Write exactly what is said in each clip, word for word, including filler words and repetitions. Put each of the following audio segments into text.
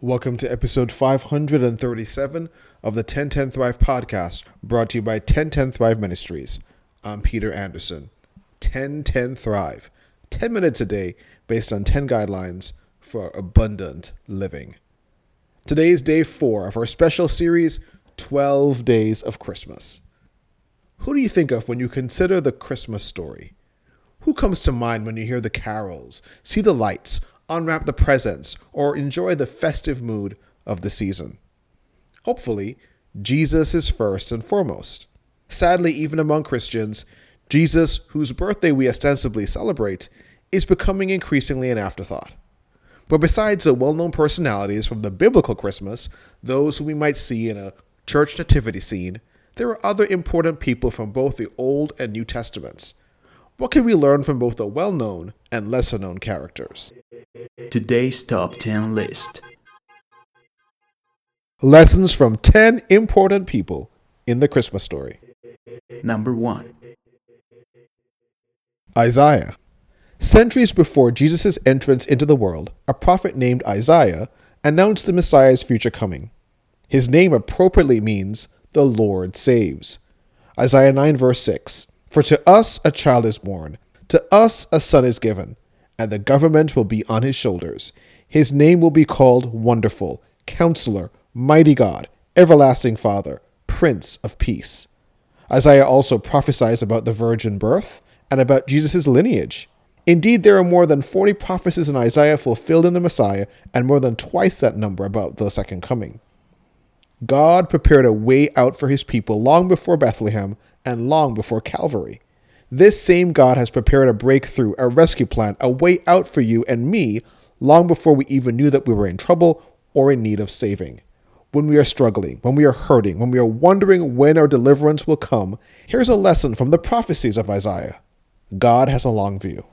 Welcome to episode five hundred thirty-seven of the ten ten Thrive podcast, brought to you by ten ten Thrive Ministries. I'm Peter Anderson. ten ten Thrive. ten minutes a day based on ten guidelines for abundant living. Today is day four of our special series, twelve Days of Christmas. Who do you think of when you consider the Christmas story? Who comes to mind when you hear the carols, see the lights, unwrap the presents, or enjoy the festive mood of the season? Hopefully, Jesus is first and foremost. Sadly, even among Christians, Jesus, whose birthday we ostensibly celebrate, is becoming increasingly an afterthought. But besides the well-known personalities from the biblical Christmas, those who we might see in a church nativity scene, there are other important people from both the Old and New Testaments. What can we learn from both the well-known and lesser-known characters? Today's Top ten List. Lessons from ten important people in the Christmas story. Number one. Isaiah. Centuries before Jesus' entrance into the world, a prophet named Isaiah announced the Messiah's future coming. His name appropriately means, the Lord saves. Isaiah nine verse six. For to us a child is born, to us a son is given, and the government will be on his shoulders. His name will be called Wonderful, Counselor, Mighty God, Everlasting Father, Prince of Peace. Isaiah also prophesies about the virgin birth and about Jesus' lineage. Indeed, there are more than forty prophecies in Isaiah fulfilled in the Messiah, and more than twice that number about the second coming. God prepared a way out for his people long before Bethlehem and long before Calvary. This same God has prepared a breakthrough, a rescue plan, a way out for you and me long before we even knew that we were in trouble or in need of saving. When we are struggling, when we are hurting, when we are wondering when our deliverance will come, here's a lesson from the prophecies of Isaiah. God has a long view.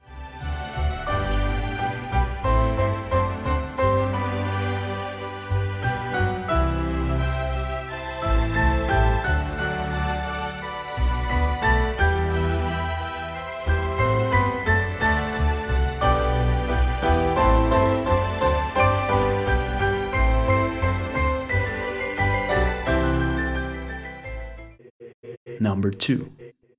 Number two.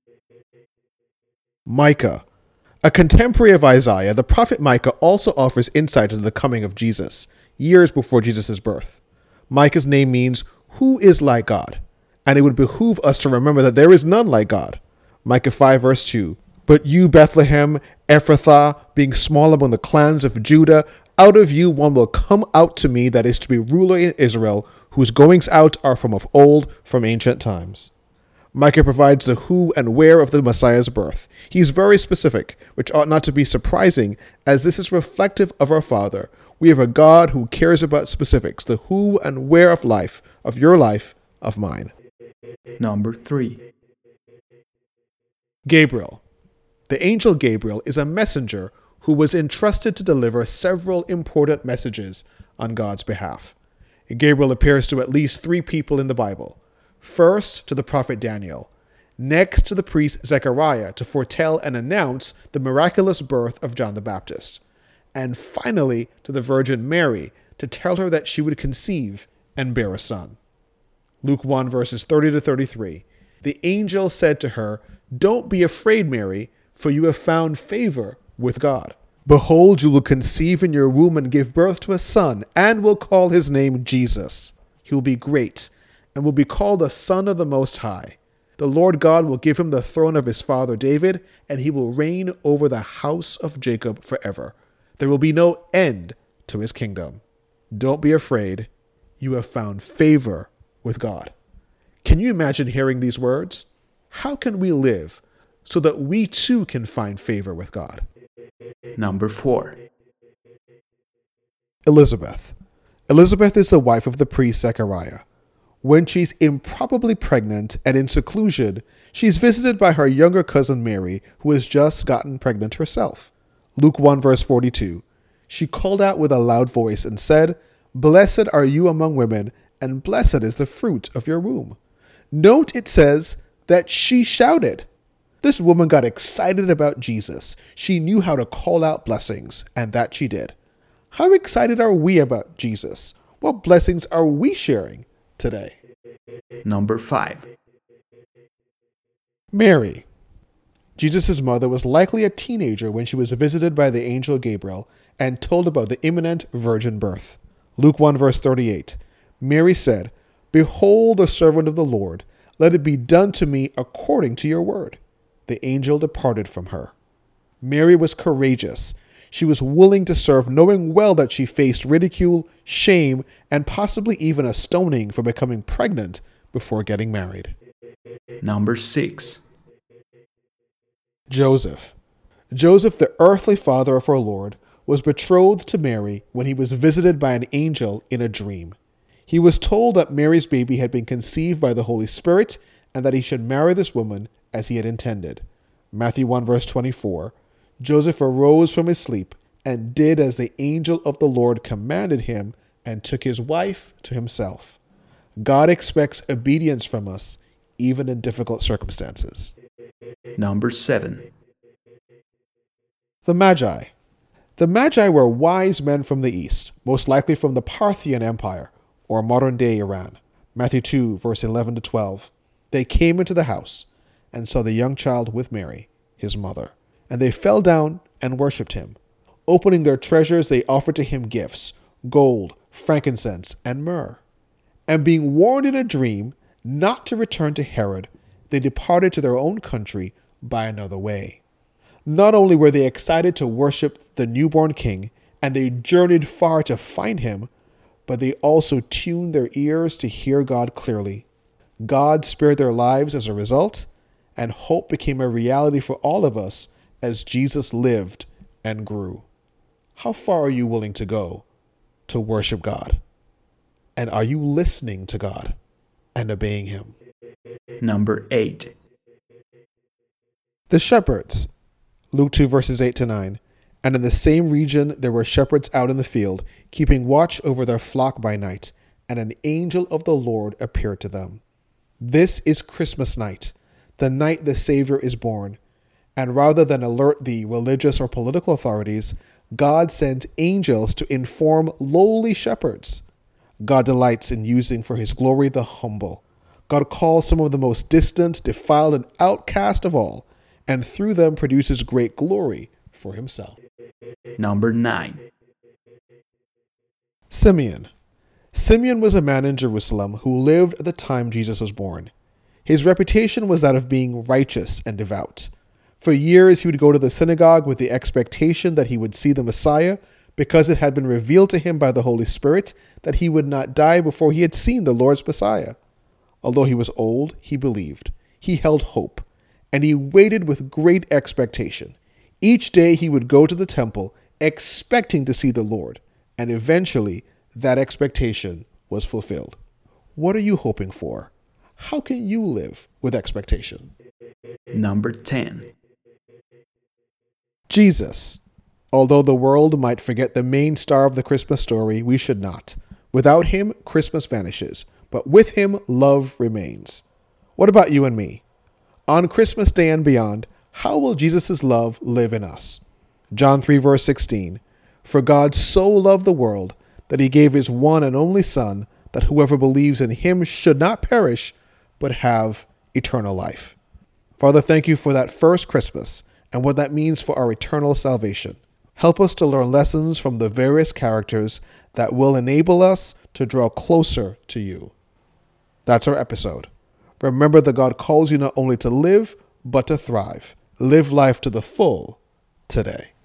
Micah. A contemporary of Isaiah, the prophet Micah also offers insight into the coming of Jesus, years before Jesus' birth. Micah's name means, who is like God? And it would behoove us to remember that there is none like God. Micah five verse two. But you, Bethlehem, Ephrathah, being small among the clans of Judah, out of you one will come out to me that is to be ruler in Israel, whose goings out are from of old, from ancient times. Micah provides the who and where of the Messiah's birth. He is very specific, which ought not to be surprising, as this is reflective of our Father. We have a God who cares about specifics, the who and where of life, of your life, of mine. Number three. Gabriel. The angel Gabriel is a messenger who was entrusted to deliver several important messages on God's behalf. Gabriel appears to at least three people in the Bible. First, to the prophet Daniel. Next, to the priest Zechariah to foretell and announce the miraculous birth of John the Baptist. And finally, to the Virgin Mary to tell her that she would conceive and bear a son. Luke one verses thirty to thirty-three. The angel said to her, "Don't be afraid, Mary, for you have found favor with God. Behold, you will conceive in your womb and give birth to a son, and will call his name Jesus. He will be great, and will be called the Son of the Most High. The Lord God will give him the throne of his father David, and he will reign over the house of Jacob forever. There will be no end to his kingdom." Don't be afraid. You have found favor with God. Can you imagine hearing these words? How can we live so that we too can find favor with God? Number four. Elizabeth. Elizabeth is the wife of the priest Zechariah. When she's improbably pregnant and in seclusion, she's visited by her younger cousin Mary, who has just gotten pregnant herself. Luke one verse forty-two. She called out with a loud voice and said, "Blessed are you among women, and blessed is the fruit of your womb." Note it says that she shouted. This woman got excited about Jesus. She knew how to call out blessings, and that she did. How excited are we about Jesus? What blessings are we sharing today? Number five. Mary. Jesus' mother was likely a teenager when she was visited by the angel Gabriel and told about the imminent virgin birth. Luke one verse thirty-eight. Mary said, "Behold the servant of the Lord, let it be done to me according to your word." The angel departed from her. Mary was courageous. She was willing to serve, knowing well that she faced ridicule, shame, and possibly even a stoning for becoming pregnant before getting married. Number six. Joseph. Joseph, the earthly father of our Lord, was betrothed to Mary when he was visited by an angel in a dream. He was told that Mary's baby had been conceived by the Holy Spirit and that he should marry this woman as he had intended. Matthew one verse twenty-four. Joseph arose from his sleep and did as the angel of the Lord commanded him and took his wife to himself. God expects obedience from us, even in difficult circumstances. Number seven. The Magi. The Magi were wise men from the east, most likely from the Parthian Empire, or modern-day Iran. Matthew two, verse eleven to twelve. They came into the house and saw the young child with Mary, his mother, and they fell down and worshipped him. Opening their treasures, they offered to him gifts, gold, frankincense, and myrrh. And being warned in a dream not to return to Herod, they departed to their own country by another way. Not only were they excited to worship the newborn king, and they journeyed far to find him, but they also tuned their ears to hear God clearly. God spared their lives as a result, and hope became a reality for all of us as Jesus lived and grew. How far are you willing to go to worship God? And are you listening to God and obeying him? Number eight. The shepherds. Luke two verses eight to nine. And in the same region there were shepherds out in the field, keeping watch over their flock by night, and an angel of the Lord appeared to them. This is Christmas night, the night the Savior is born. And rather than alert the religious or political authorities, God sent angels to inform lowly shepherds. God delights in using for his glory the humble. God calls some of the most distant, defiled, and outcast of all, and through them produces great glory for himself. Number nine. Simeon. Simeon was a man in Jerusalem who lived at the time Jesus was born. His reputation was that of being righteous and devout. For years, he would go to the synagogue with the expectation that he would see the Messiah because it had been revealed to him by the Holy Spirit that he would not die before he had seen the Lord's Messiah. Although he was old, he believed. He held hope, and he waited with great expectation. Each day he would go to the temple expecting to see the Lord, and eventually that expectation was fulfilled. What are you hoping for? How can you live with expectation? Number ten. Jesus. Although the world might forget the main star of the Christmas story, we should not. Without him, Christmas vanishes, but with him, love remains. What about you and me? On Christmas Day and beyond, how will Jesus' love live in us? John three verse sixteen. For God so loved the world that he gave his one and only Son, that whoever believes in him should not perish, but have eternal life. Father, thank you for that first Christmas and what that means for our eternal salvation. Help us to learn lessons from the various characters that will enable us to draw closer to you. That's our episode. Remember that God calls you not only to live, but to thrive. Live life to the full today.